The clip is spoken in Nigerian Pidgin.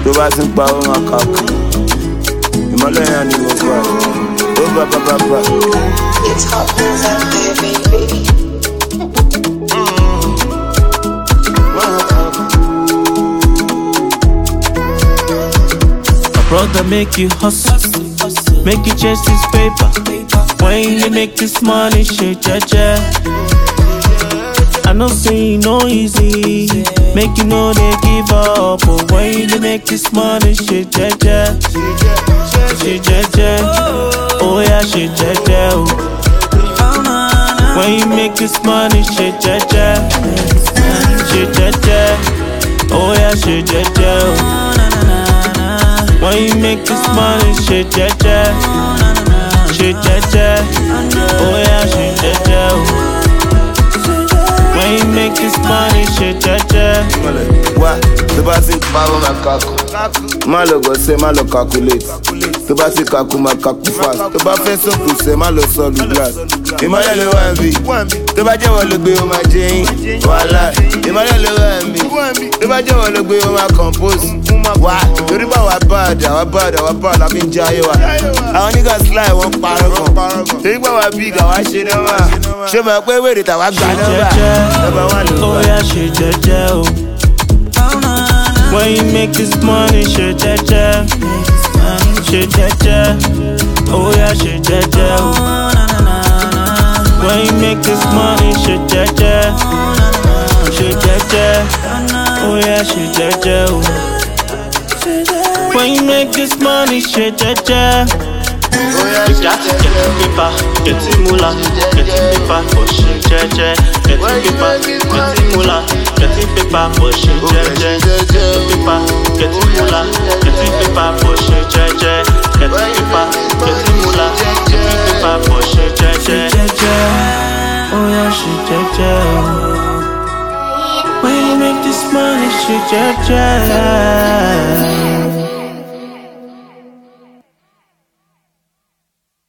tó bá ti ń pa ó máa kàkú. Ìmọ̀lẹ̀ yẹn ni mo gbà. Ó bá. It's hot things out there, baby. Brother, make you hustle, make you chase this paper. When you make this money, shit, jaja. I know say no easy, make you know they give up. But when you make this money, shit, jaja, shit, jaja. Oh yeah, shit, jaja. When you make this money, shit, jaja, shit, jaja. Oh yeah, shit, jaja. When you make this money, shit, jaja, shit, jaja. Oh yeah, shit, jaja. When you make this money, shit, jaja. Wá, tó bá ti ń pa ó máa kàkú. Má lọ gọ̀ọ́sẹ̀, má lọ calculate. Tó bá ti kàkú, máa kàkú fast. Tó bá fẹ́ sọ̀kù sẹ̀, má lọ sọ̀lù glass. Ìmọ̀lẹ̀ ló wà ń bì. Tó bá jẹ́wọ́ ló gbé ó máa jẹ yín. Wàhálà. Ìmọ̀lẹ̀ ló wà ń bì. Tó bá jẹ́wọ́ ló gbé ó máa compose. Wá, torí bá wà bad la fi ń jẹ ayé wa. Àwọn niggas sly wọ́n parọ́ gan. Torí bá wà big àwa ṣe nọ́mà. Ṣé mo pé wèrè tàwa gbà nọ́mbà? Oh yeah, shit, jaja. When you make this money, shit, jaja, shit, jaja. Oh yeah, shit, jaja. When you make this money, shit, jaja, shit, jaja. Oh yeah, shit, jaja. When you make this money, shit, jaja. You got to get the paper, get the moolah, get the paper for shit, jaja. Get the paper, get the moolah, get the paper for shit, jaja. Get the paper, get the moolah, get the paper for shit, jaja. Get the paper, get the moolah, get the paper for shit, jaja. Oh yeah, shit, jaja. When you make this money, shit, jaja.